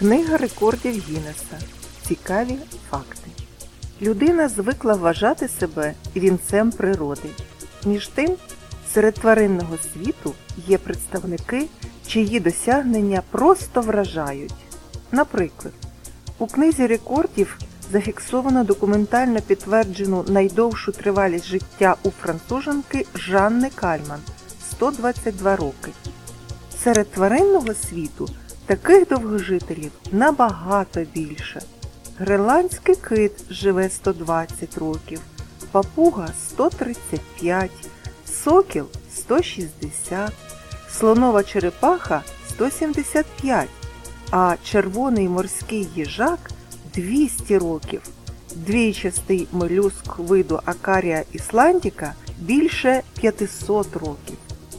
Книга рекордів Гіннеса. Цікаві факти. Людина звикла вважати себе вінцем природи. Між тим, серед тваринного світу є представники, чиї досягнення просто вражають. Наприклад, у книзі рекордів зафіксовано документально підтверджену найдовшу тривалість життя у француженки Жанни Кальман – 122 роки. Серед тваринного світу таких довгожителів набагато більше. Гренландський кит живе 120 років, папуга – 135, сокіл – 160, слонова черепаха – 175, а червоний морський їжак – 200 років. Двійчастий молюск виду Акарія ісландіка – більше 500 років.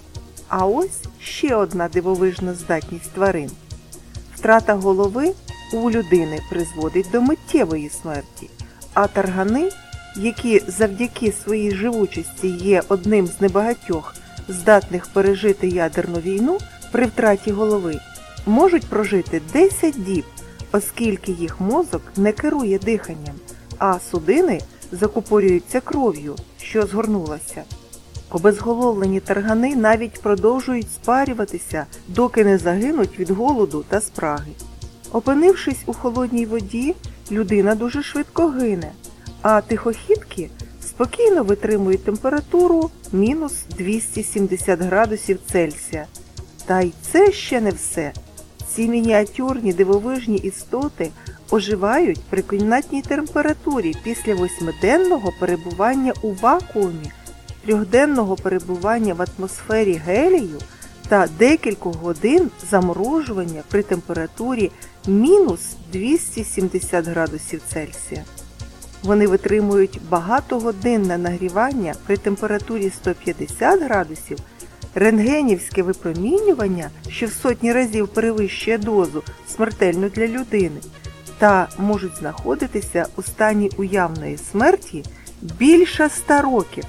А ось ще одна дивовижна здатність тварин. Втрата голови у людини призводить до миттєвої смерті, а таргани, які завдяки своїй живучості є одним з небагатьох здатних пережити ядерну війну при втраті голови, можуть прожити 10 діб, оскільки їх мозок не керує диханням, а судини закупорюються кров'ю, що згорнулася. Обезголовлені таргани навіть продовжують спарюватися, доки не загинуть від голоду та спраги. Опинившись у холодній воді, людина дуже швидко гине, а тихохідки спокійно витримують температуру мінус 270 градусів Цельсія. Та й це ще не все. Ці мініатюрні дивовижні істоти оживають при кімнатній температурі після 8-денного перебування у вакуумі, 3-денного перебування в атмосфері гелію та декількох годин заморожування при температурі мінус 270 градусів Цельсія. Вони витримують багатогодинне нагрівання при температурі 150 градусів, рентгенівське випромінювання, що в сотні разів перевищує дозу, смертельну для людини, та можуть знаходитися у стані уявної смерті більше 100 років.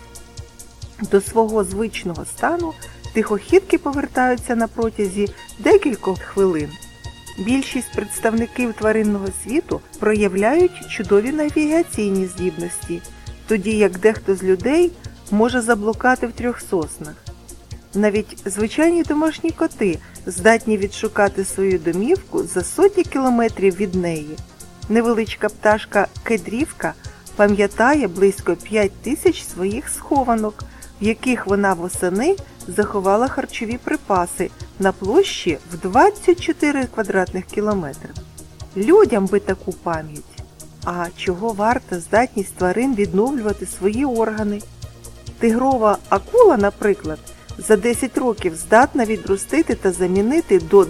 До свого звичного стану тихохідки повертаються на протязі декількох хвилин. Більшість представників тваринного світу проявляють чудові навігаційні здібності, тоді як дехто з людей може заблукати в 3 соснах. Навіть звичайні домашні коти здатні відшукати свою домівку за сотні кілометрів від неї. Невеличка пташка кедрівка пам'ятає близько 5000 своїх схованок, в яких вона восени заховала харчові припаси на площі в 24 квадратних кілометри. Людям би таку пам'ять. А чого варта здатність тварин відновлювати свої органи? Тигрова акула, наприклад, за 10 років здатна відростити та замінити до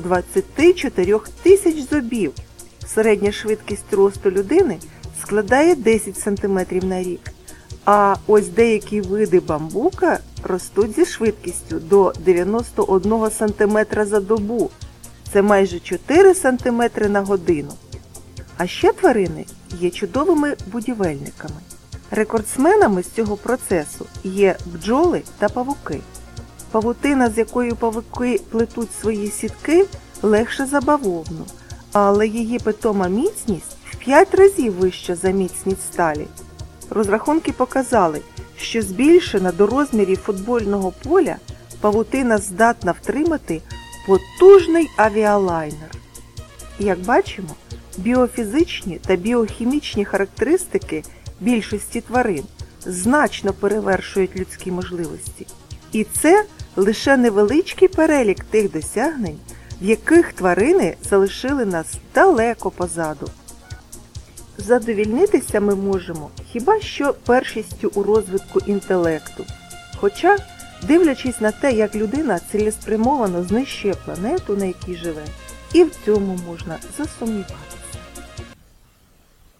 24 тисяч зубів. Середня швидкість росту людини складає 10 см на рік. А ось деякі види бамбука ростуть зі швидкістю до 91 см за добу. Це майже 4 см на годину. А ще тварини є чудовими будівельниками. Рекордсменами з цього процесу є бджоли та павуки. Павутина, з якою павуки плетуть свої сітки, легше за бавовну, але її питома міцність в 5 разів вища за міцність сталі. Розрахунки показали, що збільшена до розмірів футбольного поля павутина здатна втримати потужний авіалайнер. Як бачимо, біофізичні та біохімічні характеристики більшості тварин значно перевершують людські можливості. І це лише невеличкий перелік тих досягнень, в яких тварини залишили нас далеко позаду. Задовільнитися ми можемо хіба що першістю у розвитку інтелекту. Хоча, дивлячись на те, як людина цілеспрямовано знищує планету, на якій живе, і в цьому можна засумніватися.